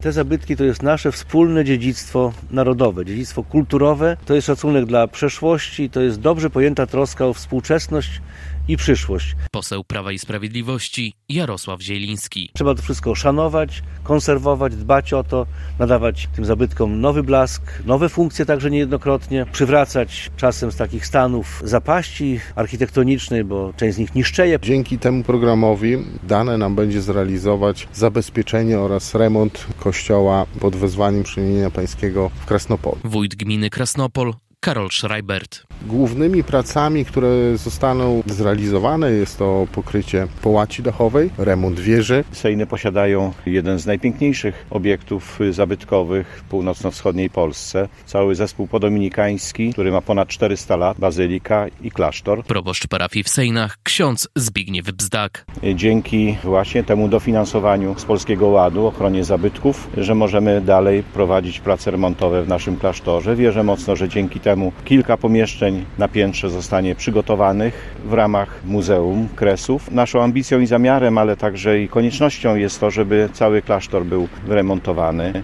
Te zabytki to jest nasze wspólne dziedzictwo narodowe, dziedzictwo kulturowe, to jest szacunek dla przeszłości, to jest dobrze pojęta troska o współczesność i przyszłość. Poseł Prawa i Sprawiedliwości Jarosław Zieliński. Trzeba to wszystko szanować, konserwować, dbać o to, nadawać tym zabytkom nowy blask, nowe funkcje także niejednokrotnie, przywracać czasem z takich stanów zapaści architektonicznej, bo część z nich niszczeje. Dzięki temu programowi dane nam będzie zrealizować zabezpieczenie oraz remont kościoła pod wezwaniem Przemienienia Pańskiego w Krasnopolu. Wójt gminy Krasnopol Karol Schreibert. Głównymi pracami, które zostaną zrealizowane, jest to pokrycie połaci dachowej, remont wieży. Sejny posiadają jeden z najpiękniejszych obiektów zabytkowych w północno-wschodniej Polsce. Cały zespół podominikański, który ma ponad 400 lat, bazylika i klasztor. Proboszcz parafii w Sejnach ksiądz Zbigniew Bzdak. Dzięki właśnie temu dofinansowaniu z Polskiego Ładu, ochronie zabytków, że możemy dalej prowadzić prace remontowe w naszym klasztorze. Wierzę mocno, że dzięki temu kilka pomieszczeń na piętrze zostanie przygotowanych w ramach Muzeum Kresów. Naszą ambicją i zamiarem, ale także i koniecznością jest to, żeby cały klasztor był wyremontowany.